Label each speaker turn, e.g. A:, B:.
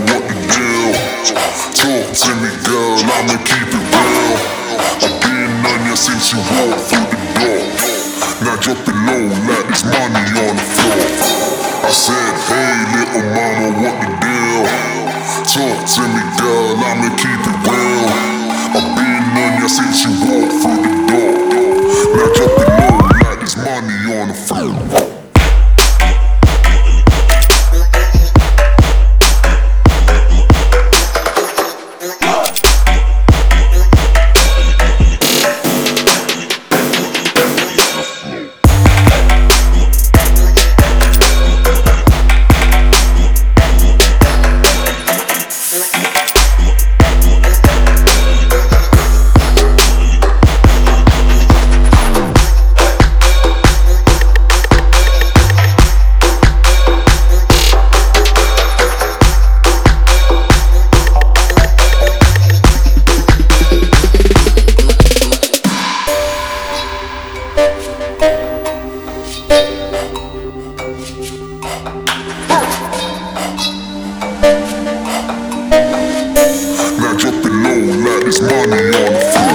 A: what the deal? Talk to me, girl, I'ma keep it real. I've been on you since you walked through the door. Now drop it low like there's money on the floor. I said, hey little mama, what the deal? Talk to me, girl, I'ma keep it real. I've been on you since you walked through the door. Now drop it low like there's money on the floor. Now drop it low like there's money on the floor.